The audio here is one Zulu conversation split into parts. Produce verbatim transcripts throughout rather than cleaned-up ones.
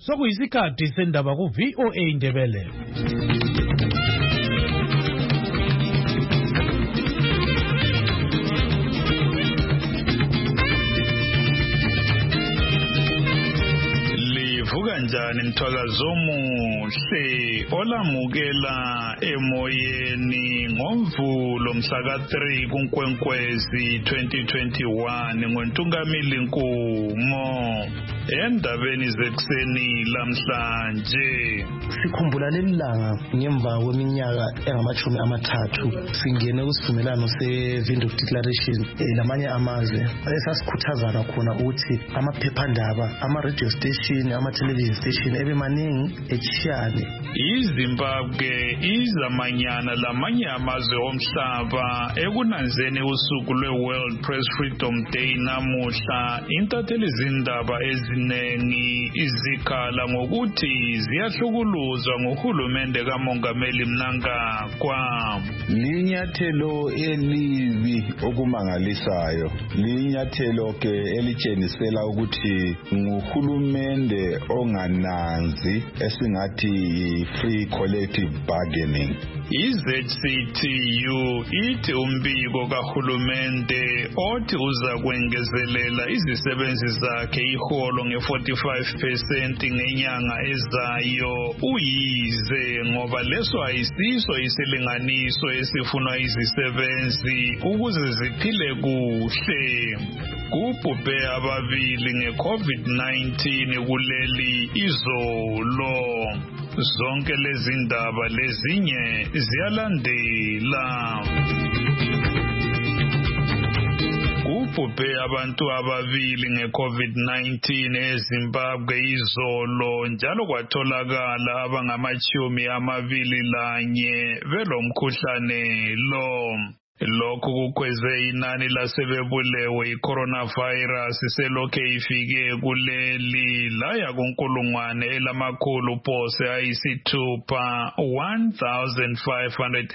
Sokuyisikhathi sendaba ku V O A Indebele. Livuka njani mthwakazo omuhle olamukela emoyeni ngoMvulo mhla three kuNkwenkwezi twenty twenty-one ngoNtungamili Nkumo. Endabeni zekuseni lamhlanje sikhumbula lelilanga ngemva kweminyaka engamachumi amathathu singene kusivumelano se-Windhoek Declaration lamanye amazwe esasikhuthazana khona ukuthi amaphephandaba, ama-radio station, ama-television station ebe maningi echiyane. iZimbabwe izamanyana lamanye amazwe omhlaba ekunanzeni usuku lwe-World Press Freedom Day namuhla. Intatheli zindaba ezinengi izikhala ngokuthi ziyahlukuluzwa nguhulumende kaMongameli Mnangagwa. Linyathelo elibi okumangalisayo, linyathelo ke elitshenisela ukuthi nguhulumende ongananzi esingathi free collective bargaining. I-Z C T U ithi umbiko kahulumende othi uza kwengezelela izisebenzi zakhe iholo nge-forty-five percent ngenyanga ezayo uyize ngoba leso ayisiso isilinganiso esifunwa izisebenzi ukuze ziphile kuhle. Kubhubhe ababili nge-COVID nineteen kuleli izolo. Zonke lezi ndaba lezinye ziyalandela. Kubhubhe abantu ababili nge-COVID nineteen eZimbabwe izolo njalo kwatholakala abangamachumi amabili lanye belomkhuhlane lo. Lokhu kukweze inani lasebebulewe i-coronavirus selokhe ifike kuleli laya kunkulungwane elamakhulu pose ayisithupha one thousand five hundred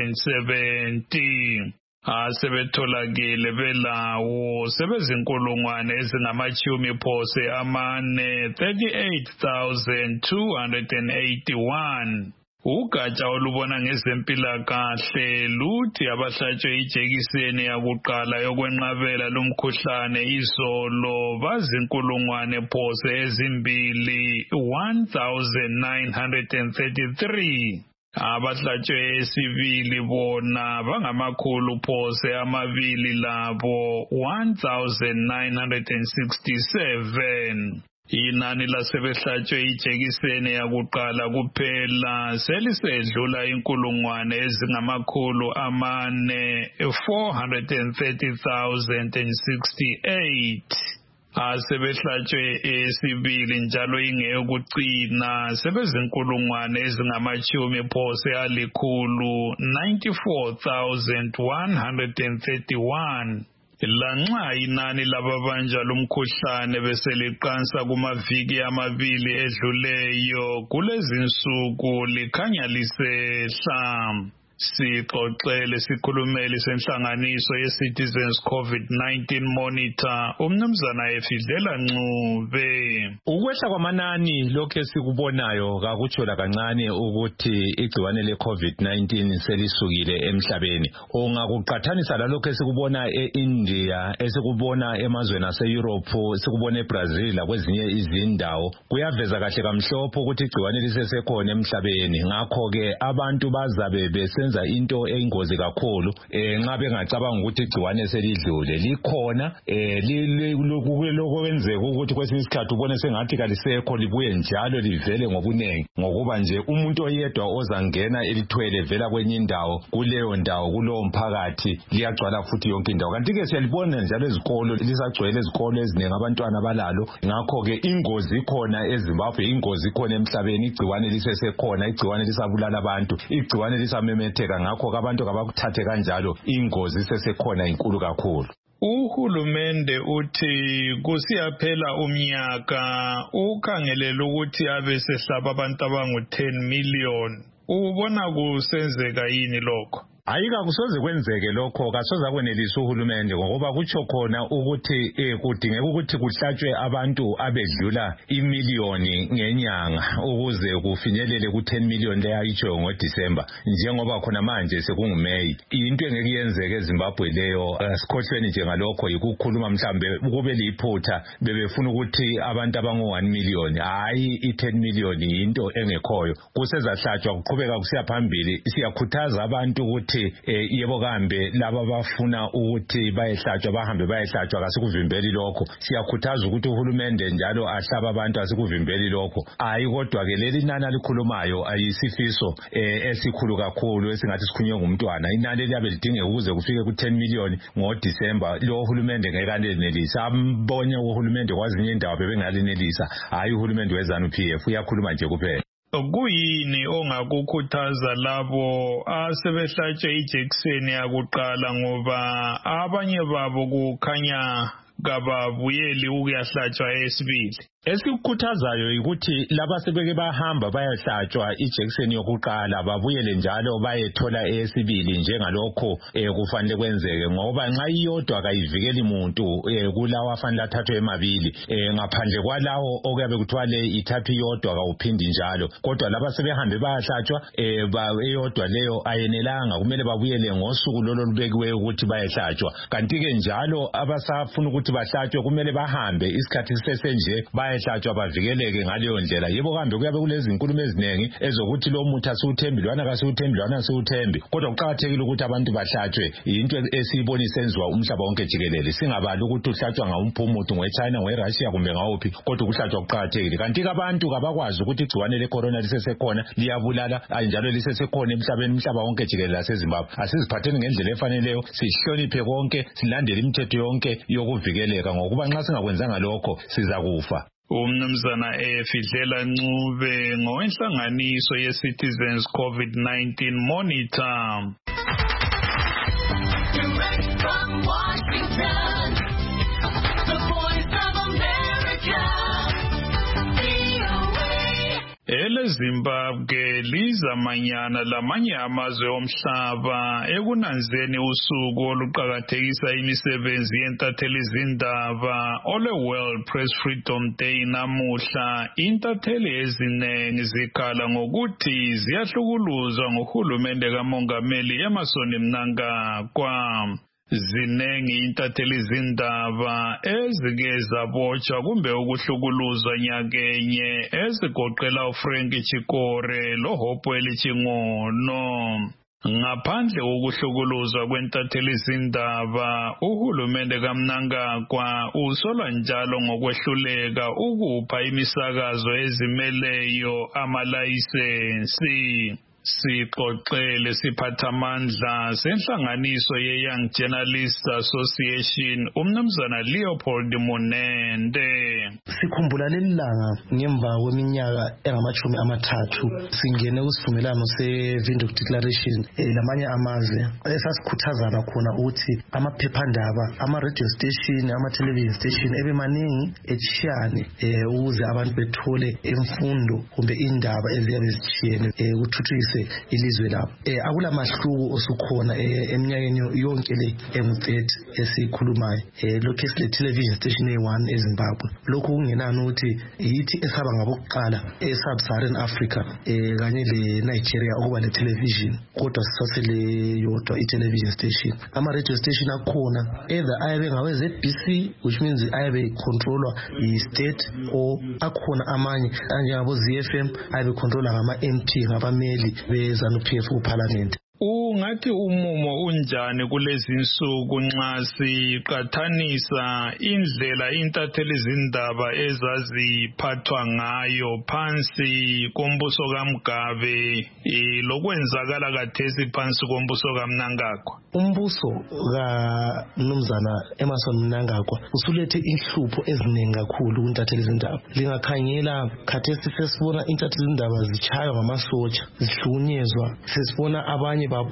seventy. Asebetholakele belawo sebezinkulungwane ezingamachumi pose amane thirty-eight thousand two hundred eighty-one. Ugatsha olubona ngezempilakahle luthi abahlatshwe ijekiseni yakuqala yokwenqabela lumkhuhlane izolo bazinkulungwane pose ezimbili one thousand nine hundred thirty-three. Abahlatshwe esibili bona bangamakhulu pose amabili labo one thousand nine hundred sixty-seven. Inani lasebehlatshwe ijekiseni yakuqala kuphela selisedlula inkulungwane ezingamakhulu amane four hundred thirty thousand sixty-eight. Asebehlatshwe esibili njalo ingeyokucina sebezinkulungwane ezingamachumi pose alikhulu ninety-four thousand one hundred thirty-one. Lanxa inani lababanja lumkhuhlane beseliqansa kumaviki amabili edluleyo kulezinsuku likhanya lisehla. Sixoxele sikhulumeli senhlanganiso ye-Citizens COVID nineteen Monitor umnumzana Efidlela Ncube. Ukwehla kwamanani lokho esikubonayo kakutshola kancane ukuthi igciwane le-COVID nineteen selisukile emhlabeni. Ungakuqathanisa lalokho esikubona e-India, esikubona emazweni ase-Europe, esikubona eBrazil lakwezinye izindawo, kuyaveza kahle kamhlophe ukuthi igciwane lisesekhona emhlabeni. Ngakho-ke abantu bazabe bese enza into eyingozi kakhulu eh nxa bengacabanga ukuthi igciwane selidlule likhona eh lokwenzeka ukuthi kwesinye isikhathi ubone sengathi kalisekho libuye njalo livele ngobunengi ngokuba nje umuntu oyedwa ozangena elithwele vela kwenye indawo kuleyo ndawo kulowo mphakathi liyagcwala futhi yonke indawo. Kanti ke siyalibona njalo ezikolo lisagcwele ezikolo ezinengi abantwana balalo. Ngakho ke ingozi ikhona eZimbabwe, ingozi ikhona emhlabeni, igciwane lisesekhona, igciwane lisabulala abantu, igciwane lisamemetheka. Ngakho abantu kabakuthathe kanjalo ingozi sesekhona inkulu kakhulu. Uhulumende uthi kusiyaphela umnyaka ukhangelela ukuthi abe sehlaba abantu abangu ten million. Ubona kusenzeka yini lokho? Ayika kusoze kwenzeke lokho kasoza kwenelisa uhulumende ngoba kutsho khona ukuthi eh, kudingeka ukuthi kuhlatshwe abantu abedlula imiliyoni ngenyanga ukuze kufinyelele ku ten million leya itsho ngoDisemba njengoba khona manje sekunguMay. Into engeke yenzeke eZimbabwe leyo asikhohlweni nje ngalokho yikukhuluma mhlambe kube liphutha bebefuna ukuthi abantu abangu one million hayi i ten million into engekhoyo kusezahlatshwa kuqhubeka kusiya phambili. Siyakhuthaza abantu ukuthi Eh, yebo kambe laba bafuna ukuthi bayehlatshwa bahambe bayehlatshwa kasikuvimbeli lokho. Siyakhuthaza ukuthi uhulumende njalo ahlaba abantu asikuvimbeli lokho. Hayi kodwa ke leli inani alikhulumayo ayisifiso eh, esikhulu kakhulu esingathi sikhunywe ngumntwana. Inani liyabe lidingeka ukuze kufike ku ten million ngoDisemba. Lo uhulumende ngeke anelisa. Ambonye uhulumende kwazinye indawo bebengalinelisa. Hayi uhulumende weZANU P F uyakhuluma nje kuphela. Kuyini ongakukhuthaza labo asebehlatshwe ijekiseni yakuqala ngoba abanye babo kukhanya kababuyeli ukuyahlatshwa esibili? Esikukhuthazayo ukuthi laba sebeke bahamba bayahlatshwa ijekiseni yokuqala babuyele njalo bayethola eyesibili njengalokho eh, kufanele kwenzeke ngoba nxa iyodwa kayivikeli umuntu eh, kulawa afanele athathwe emabili eh, ngaphandle kwalawo okuyabe kuthiwa le ithathwe iyodwa kawuphindi njalo. Kodwa laba sebehambe bayahlatshwa eh, ba eyodwa leyo ayenelanga kumele babuyele ngosuku lolo lubekiweyo ukuthi bayahlatshwa. Kanti ke njalo abasafuna ukuthi bahlatshwe kumele bahambe isikhathi sisesenje bayahlatshwa bavikeleke ngaleyo ndlela. Yebo kambe kuyabe kulezi inkulumo eziningi ezokuthi lo muthi asiuthembi lwana kasiuthembi lwana asiuthembi kodwa kuqakathekile ukuthi abantu bahlatshwe. Into esiyibona isenziwa umhlaba wonke jikelele singabali ukuthi uhlatshwa ngawumpumuthi ngweChina ngweRussia kumbe ngawuphi kodwa ukuhlatshwa kuqakathekile. Kanti ke abantu kabakwazi ukuthi igciwane lecorona lisesekhona liyabulala njalo lisesekhona emhlabeni umhlaba wonke jikelele laseZimbabwe. Asiziphatheni ngendlela efaneleyo sihloniphe konke silandele imithetho yonke yokuvikeleka ngokuba nxa singakwenzanga lokho sizakufa. Umnumzana Efidlela Ncube ngowenhlanganiso ye-Citizens COVID nineteen Monitor. Direct from Washington, the Voice of America, V O A. Ele Zimbabwe lizamanyana lamanye amazwe omhlaba ekunanzeni usuku oluqakathekisa imisebenzi yentatheli zindaba ole World Press Freedom Day namuhla. Intatheli eziningi zikhala ngokuthi ziyahlukuluzwa ngohulumende kamongameli Emmerson Mnangagwa. Zinengi intatheli zindaba ezike zabotshwa kumbe ukuhlukuluzwa nyakenye ezigoqela uFrank Chikore loHopewell Chingcono. Ngaphandle kokuhlukuluzwa kwentatheli zindaba, uhulumende kaMnangagwa usolwa njalo ngokwehluleka ukupha imisakazo ezimeleyo amalayisensi. Sixoxele siphathamandla senhlanganiso ye-Young Journalists Association umnumzana Leopold Munende. Sikhumbula leli langa ngemva kweminyaka engamachumi amathathu singene kusivumelano se-Windhoek Declaration lamanye amazwe esasikhuthazana khona ukuthi amaphephandaba, ama-radio station, ama-television station ebe maningi etshiyane ukuze abantu bethole imfundo kumbe indaba eziyabe zitshiyene kuthuthukise ilizwe lapho. Eh akula mahluko osukhona eminyakeni yonke le emu-thirty esikhulumayo. Eh lokho esile television station eyi-one eZimbabwe. Lokho kungenani ukuthi yithi esaba ngabokuqala e-Sub-Saharan Africa eh kanye le-Nigeria ukuba le-television kodwa sisasele yodwa i-television station. Ama-radio station akhona either ayabe ngawe-Z B C which means ayabe controllwa yi-state or akhona amanye anjengabo-Z F M ayabe controllwa ngama-M P ngabameli beZANU P F kuParliament. Ungathi umumo unjani kulezi insuku nxa siqathanisa indlela intatheli zindaba ezaziphathwa ngayo phansi kombuso kaMgabe lokwenzakala kathesi phansi kombuso kaMnangagwa? Umbuso kaMnumzana Emmerson Mnangagwa usulethe inhlupho eziningi kakhulu kuntatheli zindaba. Lingakhangela khathesi sesibona intatheli zindaba zichaywa ngamasotsha, zihlukunyezwa, sesibona abanye babo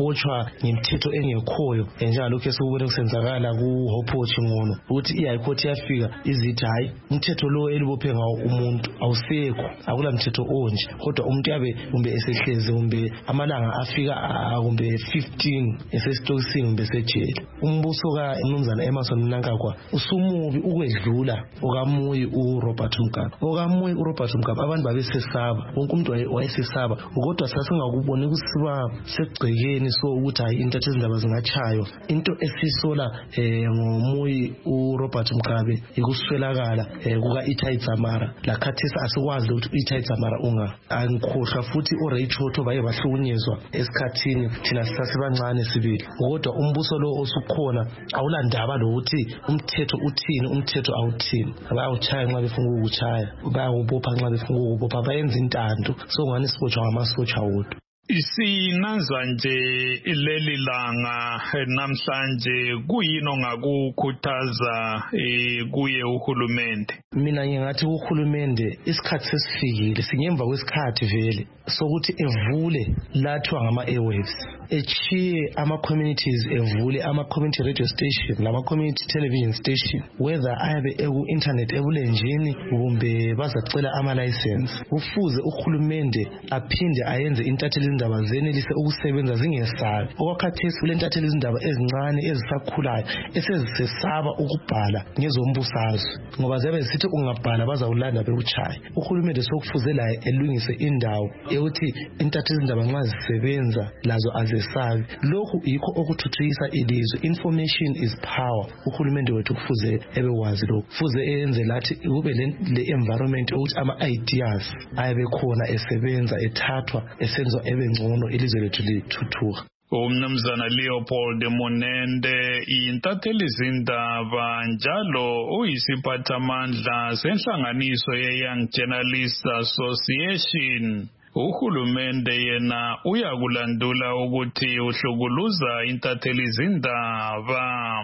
baxotshwa ngemithetho engekhoyo njengalokho esikubone kusenzakala ku-Hopewatch ngono ukuthi i-High Court yafika izithi hayi umthetho lo elibophe ngawo umuntu awusekho akula mthetho onje kodwa umuntu yabe kumbe esehleze kumbe amalanga afika kumbe fifteen esesitokisini kumbe esejele. Umbuso kaMnumzana Emmerson Mnangagwa usumubi ukwedlula okamuyi uRobert Mugabe. Okamuyi uRobert Mugabe abantu babesesaba wonke umuntu wayesesaba kodwa sasingakuboni kusiba segcekeni so ukuthi hayi intathe izindaba zingachaywa. Into esisola eh ngomuyi uRobert Mugabe ikuswelakala kuka Itai Dzamara lakhathisa asikwazi ukuthi Itai Dzamara unga angikhohlwa futhi uRay Chotho baye bahlukunyezwa esikhathini thina sasibancane sibili kodwa umbuso lo osukhona awulandaba lokuthi umthetho uthini umthetho awuthini bayawuchaya nxa befuna ukuchaya bayawubopha nxa befuna ukubopha bayenza intando so ngani sibotshwa ngamasotsha wodwa. Isinanza nje leli langa namhlanje kuyini ongakukhuthaza kuye uhulumende? Mina ngingathi uhulumende isikhathi sesifikile singemva kwesikhathi vele sokuthi evule lathwa ngama airwaves echiye ama communities evule ama community radio station lama community television station whether ayabe eku internet ebulenjini kumbe bazacela ama license. Ufuze uhulumende aphinde ayenze intatheli indaba zenelise ukusebenza zingesabi okwakhathesi kule ntatheli izindaba ezincane ezisakhulayo esezisesaba ukubhala ngezombusazwe ngoba zabe sithi ungabhala bazawulanda bekuchaya. Uhulumende sokufuze la elungise indawo ukuthi intatheli izindaba nxa zisebenza lazo azesabi. Lokhu yikho okuthuthukisa ilizwe. Information is power. Uhulumende wethu kufuze ebewazi lokhu kufuze enze lathi kube le environment ukuthi ama ideas ayabe khona esebenza ethathwa esenzwa ebe ngcono ilizwe lethu lithuthuka. Umnumzana Leopold Monende intatheli izindaba njalo uyisiphathamandla senhlanganiso ye-Young Journalists Association. Uhulumende yena uyakulandula ukuthi uhlukuluza intatheli izindaba.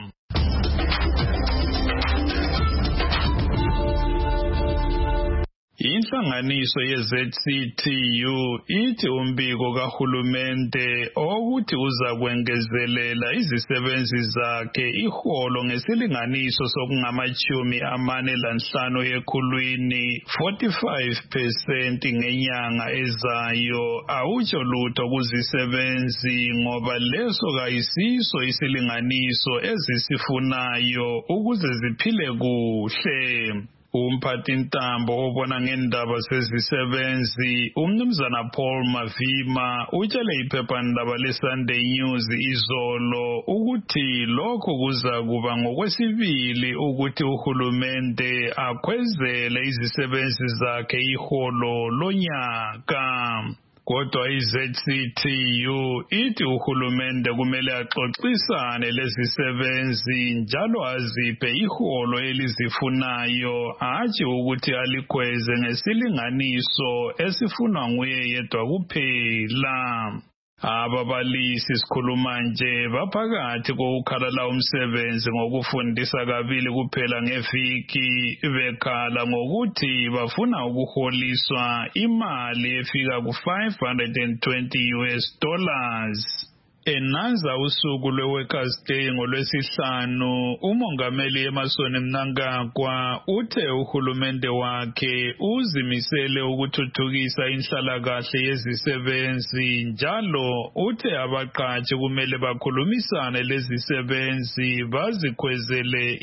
Inhlanganiso ye-Z C T U ithi umbiko kahulumende ukuthi uza kwengezelela izisebenzi zakhe iholo ngesilinganiso sokungamachumi amane lanhlanu ekhulwini forty-five percent ngenyanga ezayo. Awutsho lutho kuzisebenzi ngoba leso kayisiso isilinganiso ezisifunayo ukuze ziphile kuhle. Umphathi ntambo obona ngendaba sezisebenzi umnumzana Paul Mavima utshele iphephandaba leSunday News izolo ukuthi lokho kuza kuba ngokwesibili ukuthi uhulumende akhwezele izisebenzi zakhe iholo lonyaka. Kodwa i-Z C T U ithi uhulumende kumele axoxisane lezisebenzi njalo aziphe iholo elizifunayo hatshi ukuthi alikhweze ngesilinganiso esifunwa nguye yedwa kuphela. Ababalisi sikhuluma nje baphakathi kokukhalala umsebenzi ngokufundisa kabili kuphela ngeviki bekhala ngokuthi bafuna ukuholiswa imali efika ku five hundred twenty U S dollars. Enanza usuku lwe-Workers' Day ngolwesihlanu, umongameli Emmerson Mnangagwa uthe uhulumende wakhe uzimisele ukuthuthukisa inhlalakahle yezisebenzi njalo uthe abaqatshi kumele bakhulumisane lezisebenzi bazikhwezele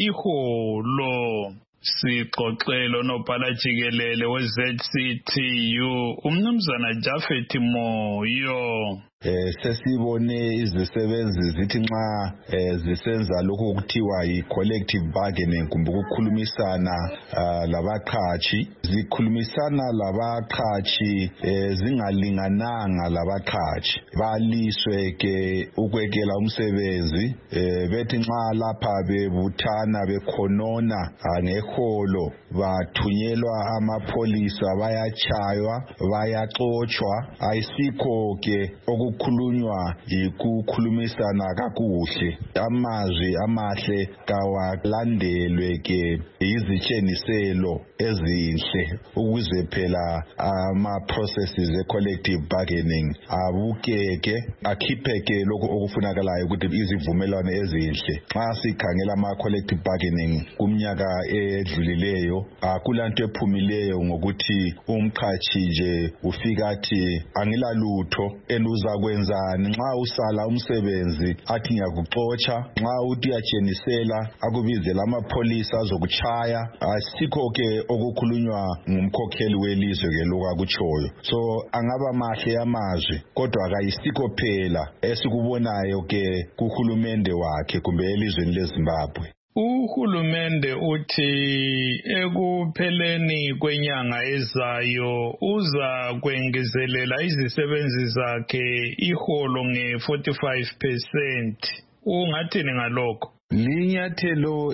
iholo. Sixoxelo nobhala jikelele we-Z C T U umnumzana Jafet Moyo. Eh sesibone izisebenzi zithi nxa zisenza lokho kuthiwa yi-collective bargaining kumbe ukukhulumisana labaqhashi zikhulumisana labaqhashi zingalingananga labaqhashi baliswe ke ukwekela umsebenzi bethi nxa lapha bebuthana bekhonona ngeholo bathunyelwa amapholisa bayachaywa bayaxotshwa ayisikho ke okukhulunywa yikukhulumisana kakuhle amazwi amahle kawalandelwe ke izitsheniselo ezinhle ukuze phela ama processes e collective bargaining abukeke akhipheke lokho okufunakalayo ukuthi izivumelwano ezinhle. Xa sikhangela ama collective bargaining kumnyaka edlulileyo akulanto ephumileyo ngokuthi umqhashi nje ufika athi angilalutho enuza kwenzani nxa usala umsebenzi athi ngiyakuxotsha nxa uthi uyatshenisela akubizela amapholisa azokuchaya. Asikho ke okukhulunywa ngumkhokheli welizwe ke lokho akutshoyo. So angaba mahle amazwi kodwa akayisikho phela esikubonayo ke kuhulumende wakhe kumbe elizweni leZimbabwe. Uhulumende uthi ekupheleni kwenyanga ezayo uza kwengezelela izisebenzi zakhe iholo nge forty-five percent. Ungathini ngalokho? Linyathelo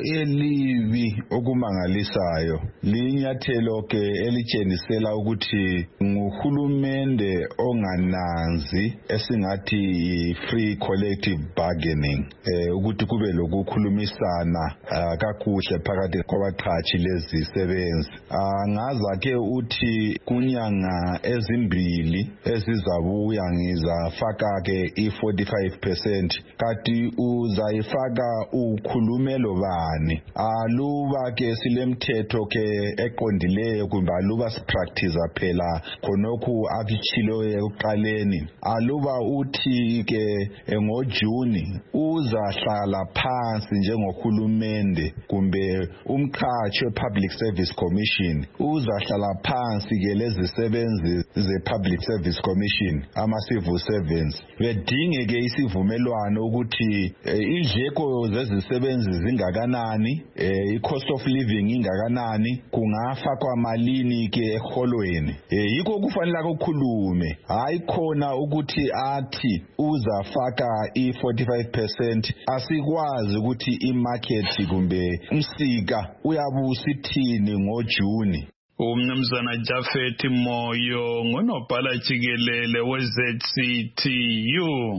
elibi okumangalisayo linyathelo ke elitshenisela ukuthi nguhulumende ongananzi esingathi free collective bargaining eh ukuthi kube lokukhulumisana uh, kakuhle phakathi kwabaqhashi lezisebenzi. Angaza ke uthi kunyanga ezimbili ezizabuya ngizafaka ke i forty-five percent kati uzayifaka ukhulumelo bani aluba ke silemthetho ke eqondileyo kumbe aluba sipractice phela khonokhu akuchilo ekuqaleni aluba uthi ke ngoJuni uzahlala phansi njengohulumende kumbe umqhashi wePublic Service Commission uzahlala phansi ke lezisebenzi zePublic Service Commission ama civil servants bedinge ke isivumelwano ukuthi idleko zezisebenzi zingakanani eh i-cost of living ingakanani kungafakwa malini ke eholweni eh yikho kufanele ukukhulume hayi khona ukuthi athi uzafaka i forty-five percent asikwazi ukuthi imarket kumbe umsika uyabusithini ngoJuni. Umnumzana Jafet Moyo ngunobhala jikelele we-Z C T U.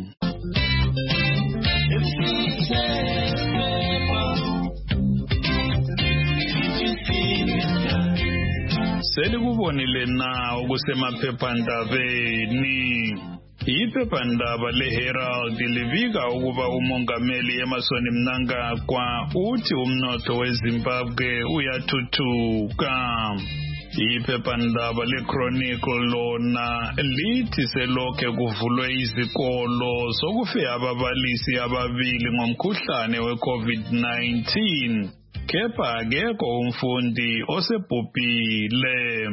Selikubonile na ukusemaphephandabeni. Iphephandaba leHerald livika ukuba umongameli Emmerson Mnangagwa uthi umnotho weZimbabwe uyathuthuka. Iphephandaba leChronicle lona lithi selokhe kuvulwe izikolo sokufe ababalisi ababili ngomkhuhlane we-COVID nineteen. Kepha akekho umfundi osebhubhile.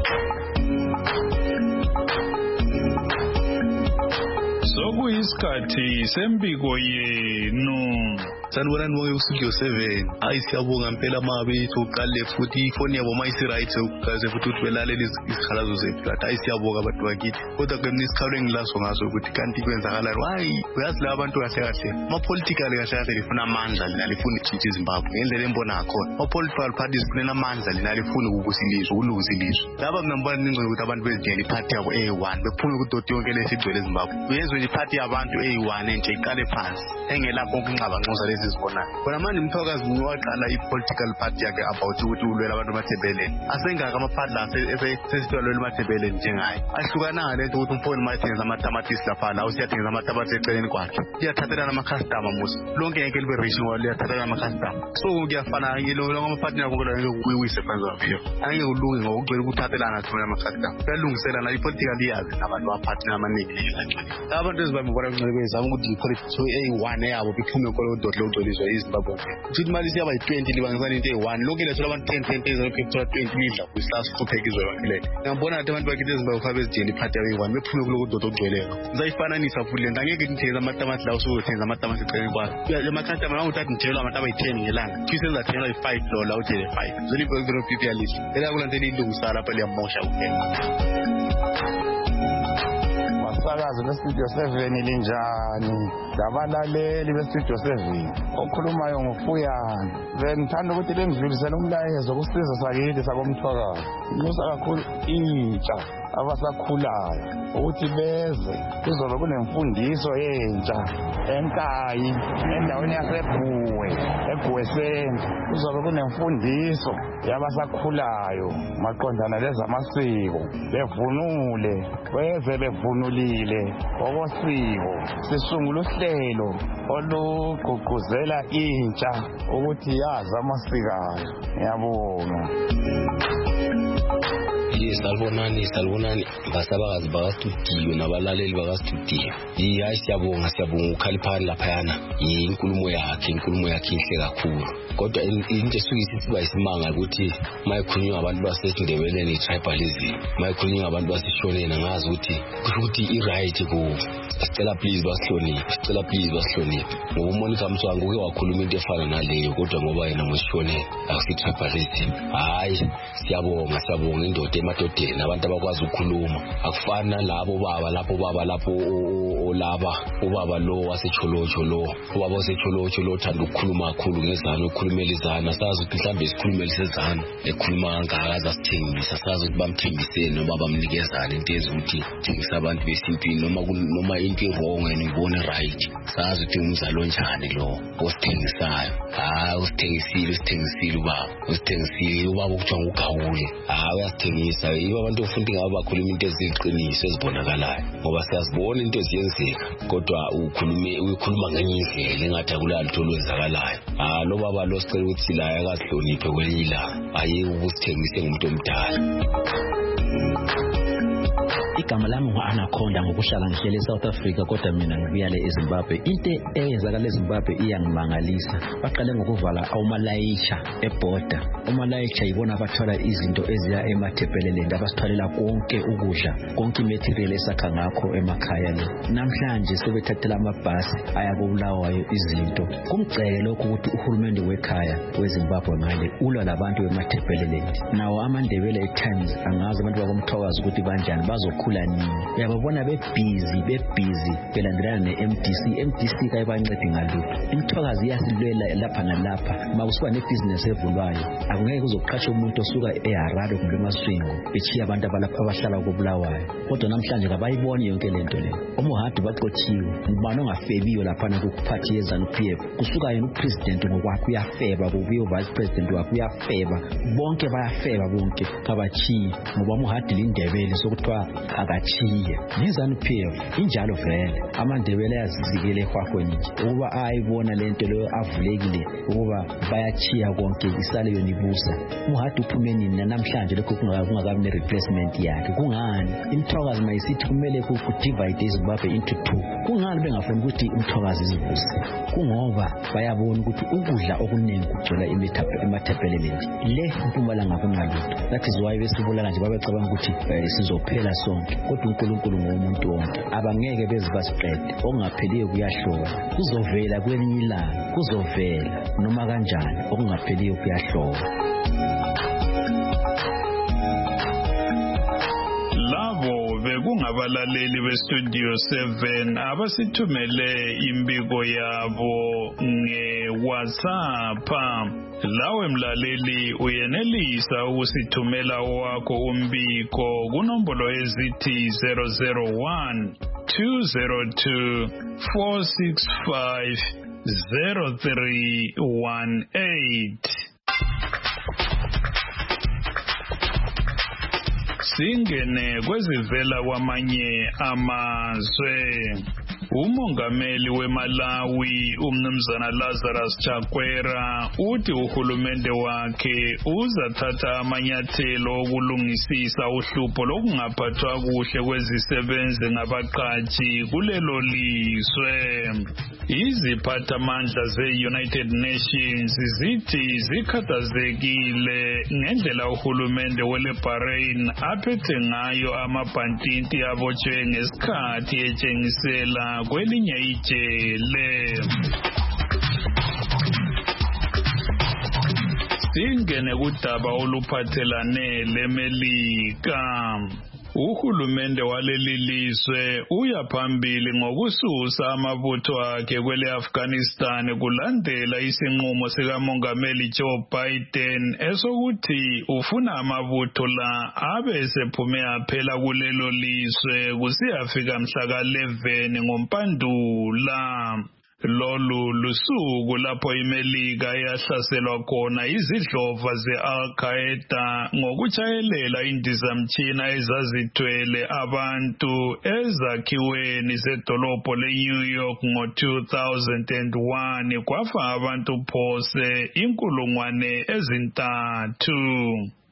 Sokuyisikhathi sembiko yenu. Sanibonani bonke kustudio seven. Hayi siyabonga impela mabe soqale futhi ifoni yabo mayisi right ukuze futhi ukuthi belalela isikhalazo zethu. Hayi siyabonga abantu bakithi. Kodwa ke nisikhalo engilaso ngaso ukuthi kanti kwenzakala hayi uyazi la abantu kahle kahle. Ma political kahle kahle lifuna amandla lina lifuna ichithi eZimbabwe. Ngendlela embona khona. Ma political parties kunena amandla lina lifuna ukusilizwa ukuluza ilizwe. Laba ngibona ingcwe ukuthi abantu bezidela iparty yabo A one bephume kudoti yonke lesigcwele eZimbabwe. Uyezwe iparty yabantu A one nje iqale phansi. Engela konke inqaba nxoza lezizibonana. Bona manje umthokazi waqala i-political party yakhe about ukuthi ulwela abantu bathebeleni. Asengaka amaphadla sesitwalwe emathebeleni njengaye. Ahlukana lento ukuthi umfowenu mayithenga amatamatisi lapha la usiyathenga amatamatisi eceleni kwakhe. Iyathathelana ama-customer musi. Lonke yonke libe rich ngoba liyathathelana ama-customer. So kuyafana ngilo ngamaphadla yakho kodwa ngeke kuyiwise friends of you. Angeke ulunge ngokugcwele ukuthathelana thina ama-customer. Kuyalungiselana i-political iyazi nabantu baphathina amaningi lengxoxo. Abantu ezibambekwana kunxebeza ukuthi i-political A one yabo biphume kolo dot lo izwe eZimbabwe. Ukuthi imali siyaba yi-twenty libangisa into eyi-one. Lokhu lethola abantu ten ten ezolokhu kuthola twenty lidla kwisasi kupheka izwe lonke lelo. Ngiyabona ukuthi abantu bakithi eZimbabwe kufa bezidela iphathi yabeyi-one bephume kuloko dot ogcweleyo. Ngizayifananisa futhi lento angeke ngithenga amatamati la usuzothenga amatamati eceleni kwakho. Ama-customer nawuthatha ngithelwa amatamati ayi-ten ngelanga. Kwisenza thenga yi-five dollar uthele five. Zolipho zero fifty yalisi. Ela kulento elilungisa lapha liyamosha kuphela. Sakazo lestudio seven linjani labalaleli bestudio seven okhulumayo ngufuyana bengithanda ukuthi lengidlulisele umlayezo kusizwe sakithi sakomthwakazi inyusa kakhulu intsha abasakhulayo ukuthi beze kuzobe kunemfundiso yentsha eNkayi endaweni yaseBhuwe eBhuwe Center kuzobe kunemfundiso yabasakhulayo maqondana lezamasiko bevunule beze bevunulile okosiko sisungula uhlelo olugqugquzela intsha ukuthi yazi amasiko ayo. Ngiyabonga. Salibonani salibonani basabakazi bakastudio nabalaleli bakastudio. Hayi siyabonga siyabonga uKhaliphani laphayana. Inkulumo yakhe inkulumo yakhe inhle kakhulu. Kodwa into esukisi siba isimanga ukuthi mayikhulunywa abantu baseNdebeleni itribalism, mayikhulunywa abantu basishonena ngazi ukuthi kusho ukuthi i-right ku sicela please basihloniphe, sicela please basihloniphe. Ngoba uMonica Mswango uke wakhuluma into efana naleyo kodwa ngoba yena ngishonela akusitribalism. Hayi siyabonga siyabonga indoda emadodeni abantu abakwazi ukukhuluma akufana labo baba lapho baba lapho olaba ubaba lo wasecholocho lo ubaba wasecholocho lo thanda ukukhuluma kakhulu ngezana ukukhulumela izana sazi ukuthi mhlambe isikhulumela isezana ekhuluma kangakaza sithengisa sazi ukuthi bamthengiseni noma bamnikezana into ezuthi thengisa abantu besintwini noma noma into wrong and ibone right sazi ukuthi umzalo njani lo osithengisayo. Hayi usithengisile usithengisile ubaba usithengisile ubaba ukuthiwa ngugawule. Hayi uyasithengisa yibo abantu ofundi ngaba bakhuluma into eziqiniso ezibonakalayo ngoba siyazibona into eziyenzeka kodwa ukhulume ukhuluma ngenye indlela engathi akulalutho olwenzakalayo. Ah lo baba lo sicela ukuthi la akahloniphe kwelinye ilanga ayi ukusithengise ngumuntu omdala. Igama lami ngu-Anaconda ngokuhlala ngihlele eSouth Africa kodwa mina ngibuya le eZimbabwe. Into eyenzakala eZimbabwe iyangimangalisa. Baqale ngokuvala awumalayisha eborder. Umalayisha yibona abathwala izinto eziya emathepeleleni abasithwalela konke ukudla konke imaterial esakha ngakho emakhaya le. Namhlanje sebethathela amabhasi aya koBulawayo izinto. Kumgceke lokho ukuthi uhulumende wekhaya weZimbabwe ngale ulwa labantu bemathepeleleni. Nawo amaNdebele at times angazi abantu bakomthokazi ukuthi banjani bazokhula nini. Uyababona be busy be busy belandelana ne-M D C. M D C kayibancedi ngalutho. Imthokazi iyasilwela lapha nalapha. Makusuka nebusiness evulwayo akungeke uzoqasha umuntu osuka eHarare kumbe eMasvingo echiya abantu abalapha abahlala koBulawayo. Kodwa namhlanje kabayiboni yonke lento le. Omuhadi baqothiwe ngibani ongafebiyo lapha nakuphathi yeZANU-P F. Kusuka yena upresident ngokwakhe uyafeba kubuye uvice president wakhe uyafeba bonke bayafeba bonke kabachiye ngoba umuhadi lindebele sokuthiwa akachiye. YiZANU-P F injalo vele amaNdebele yazizikele ehwahweni nje ukuba ayibona lento leyo avulekile ukuba bayachiya konke isale yona ibusa. Umuhadi uphume nini namhlanje lokho kungakabi ne replacement yakhe kungani? Imthokazi mayisithi kumele ku divide iZimbabwe into two. Kungani bengafuni ukuthi umthokazi izivuse? Kungoba bayabona ukuthi ukudla okuningi kugcwala emathepeleleni le Mpumalanga kungalutho. That is why besibulala nje babecabanga ukuthi sizophela sonke kodwa uNkulunkulu ngomuntu wonke abangeke beze basiqede. Okungapheliyo kuyahlola kuzovela kwelinye ilanga kuzovela noma kanjani okungapheliyo kuyahlola. Labo bekungabalaleli beStudio seven abasithumele imbiko yabo ngeWhatsApp. Lawe mlaleli uyenelisa ukusithumela wakho umbiko kunombolo ezithi zero zero one two zero two four six five zero three one eight. Singene kwezivela kwamanye amazwe. Umongameli weMalawi umnumzana Lazarus Chakwera uthi uhulumende wakhe uzathatha amanyathelo okulungisisa uhlupho lokungaphathwa kuhle kwezisebenzi ngabaqashi kulelo lizwe. Iziphathamandla ze-United Nations zithi zikhathazekile ngendlela uhulumende weleBahrain aphethe ngayo amabhantinti abotshwe ngesikhathi etshengisela kwelinye ijele. Singene kudaba oluphathelane leMelika. uhulumende waleli lizwe uya phambili ngokususa amabutho akhe kwele Afghanistan kulandela isinqumo sikamongameli Joe Biden esokuthi ufuna amabutho la abe sephume aphela kulelo lizwe kusiyafika mhla ka eleven ngoMpandula. Lolu lusuku lapho iMelika yahlaselwa khona izidlova ze-Al-Qaeda ngokutshayelela indizamtshina ezazithwele abantu ezakhiweni zedolobho le-New York ngo-two thousand one kwafa abantu phose inkulungwane ezintathu.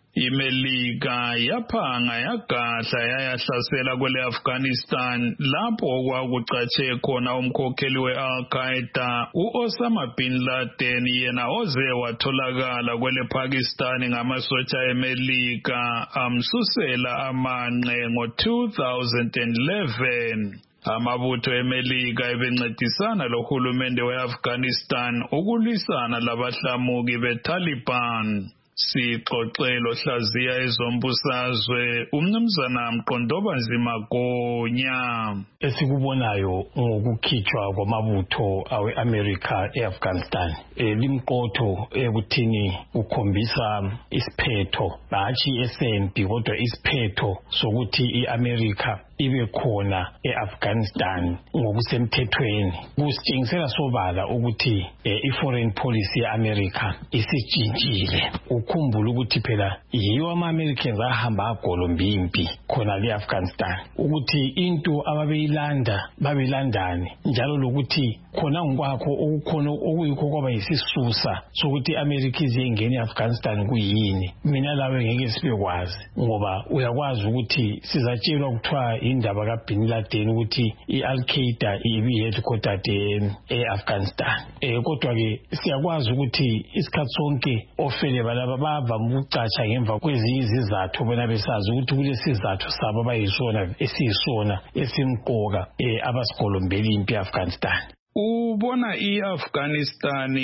iMelika yaphanga yagadla yayahlasela kwele Afghanistan lapho kwakucatshe khona umkhokheli we-Al-Qaeda u-Osama bin Laden yena oze watholakala kwele Pakistan ngamasotsha eMelika amsusela amanqe ngo-two thousand eleven. Amabutho eMelika ebencedisana lohulumende we-Afghanistan ukulwisana labahlamuki be-Taliban. Sixoxelo hlaziya ezombusazwe umnumzana Mqondobazima Magonya. Esikubonayo ngokukhitshwa kwamabutho awe-America e-Afghanistan limqotho ekuthini ukhombisa isiphetho hatshi esempi kodwa isiphetho sokuthi i-America ibe khona e-Afghanistan ngokusemthethweni. Kusitshengisela sobala ukuthi i-foreign policy ye-America isitshintshile. Ukhumbula ukuthi phela yiyo ama-Americans ahamba agolomba impi khona le-Afghanistan ukuthi into ababeyilanda babelandane njalo lokuthi khona ngokwakho okukhona okuyikho kwaba yisisusa sokuthi i-America iziyengena e-Afghanistan kuyini. Mina lawe ngeke sibekwazi ngoba uyakwazi ukuthi sizatshelwa kuthiwa indaba kaBin Laden ukuthi i-Al-Qaeda ibi-headquartered e-Afghanistan. Eh kodwa ke siyakwazi ukuthi isikhathi sonke ofele balaba bavama ukucatsha ngemva kwezinye izizathu bona besazi ukuthi kulesizathu sabo abayisona esiyisona esimqoka abasigolombela impi e-Afghanistan. Ubona i-Afghanistan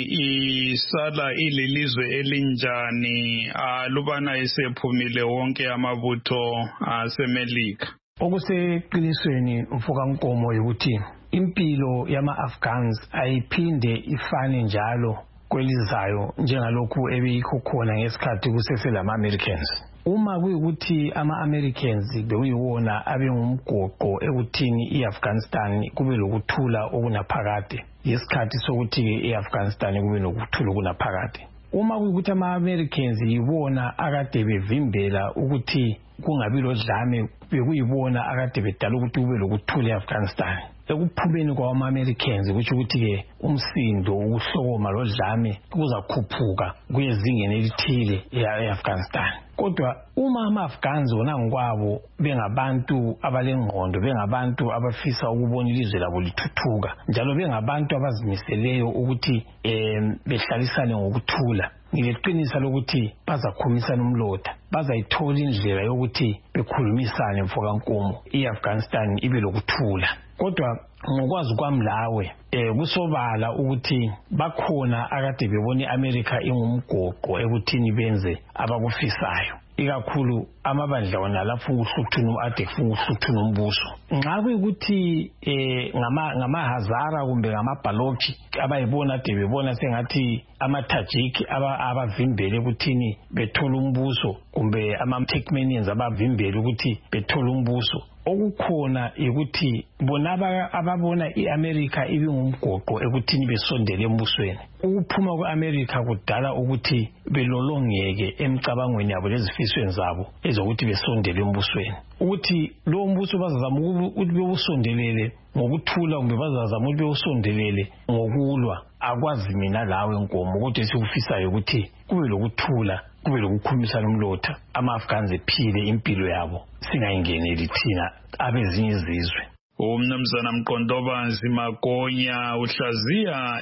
isala ililizwe elinjani alubana isephumile wonke amabutho aseMelika? Okuseqinisweni mfoka Nkomo ukuthi impilo yama-Afghans ayiphinde ifane njalo kwelizayo njengalokhu ebeyikho khona ngesikhathi kuseselama-Americans. Uma kuyikuthi ama-Americans bekuyiwona abengumgoqo ekuthini i-Afghanistan kube lokuthula okunaphakade yesikhathi sokuthi i-Afghanistan kube lokuthula okunaphakade. Uma kuyikuthi ama-Americans yibona akade bevimbela ukuthi kungabi lodlame bekuyibona akade bedala ukuthi kube lokuthula e-Afghanistan. Ekuphumeni kwama-Americans kutsho ukuthi-ke umsindo ukuhlokoma lodlame kuzakhuphuka kuyezingeni elithile e-Afghanistan. Kodwa uma ama-Afghans wona ngokwabo bengabantu abalengqondo bengabantu abafisa ukubona ilizwe labo lithuthuka njalo bengabantu abazimiseleyo ukuthi um behlalisane ngokuthula, ngileqinisa lokuthi bazakhumisana umlotha, bazayithola indlela yokuthi bekhulumisane mfoka Nkomo i-Afghanistan ibe lokuthula. Kodwa ngokwazi kwami lawe eh kusobala ukuthi bakhona akade bebona iAmerica ingumgoqo ekuthini benze abakufisayo, ikakhulu amabandla wona lapho uhluthunu ade uhluthunu umbuso. Nxa kuyikuthi eh ngama ngamahazara kumbe ngamabhalochi abayibona ade bebona sengathi amatajiki aba abavimbele ukuthini bethola umbuso kumbe ama-Turkmenians abavimbele ukuthi bethola umbuso, okukhona ukuthi bona ababona iAmerica ibingumgoqo ekuthini besondele embusweni. Ukuphuma kweAmerica kudala ukuthi belolongeke emcabangweni yabo lezifisweni zabo ezokuthi besondele embusweni, ukuthi lo mbuso bazazama ukuthi bewusondelele ngokuthula kumbe bazazama ukuthi bewusondelele ngokulwa. Akwazi mina lawe Nkomo ukuthi sikufisayo ukuthi kube lokuthula, kube lokukhumisana umlotha, ama-Afghans ephile impilo yabo singayingeneli thina abezinye izizwe. Umnumzana Mqondobazima Magonya uhlaziya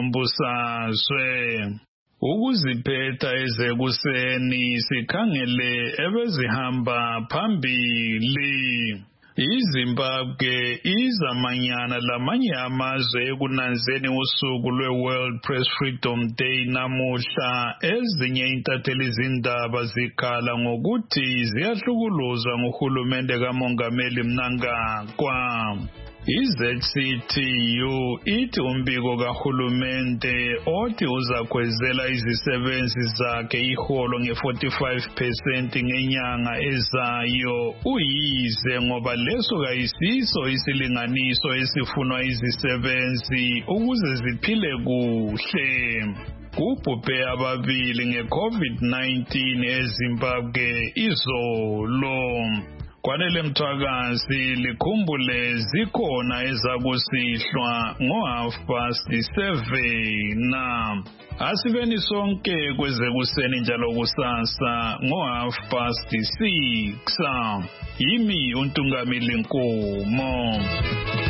ezombusazwe. Ukuziphetha ezekuseni sikhangele ebezihamba phambili. iZimbabwe izamanyana lamanye amazwe ekunanzeni usuku lwe-World Press Freedom Day namuhla. Ezinye intatheli zindaba zikhala ngokuthi ziyahlukuluzwa nguhulumende kaMongameli Mnangagwa. I-Z C T U ithi umbiko kahulumende othi uzakhwezela izisebenzi zakhe iholo nge-forty-five percent ngenyanga ezayo uyize ngoba leso kayisiso isilinganiso esifunwa izisebenzi ukuze ziphile kuhle. Kubhubhe ababili nge-COVID nineteen eZimbabwe izolo. Kwanele Mthwakazi likhumbule zikhona ezakusihlwa ngo-half past seven na asibeni sonke kwezekuseni njalo kusasa ngo-half past six. Yimi uNtungamili Nkomo.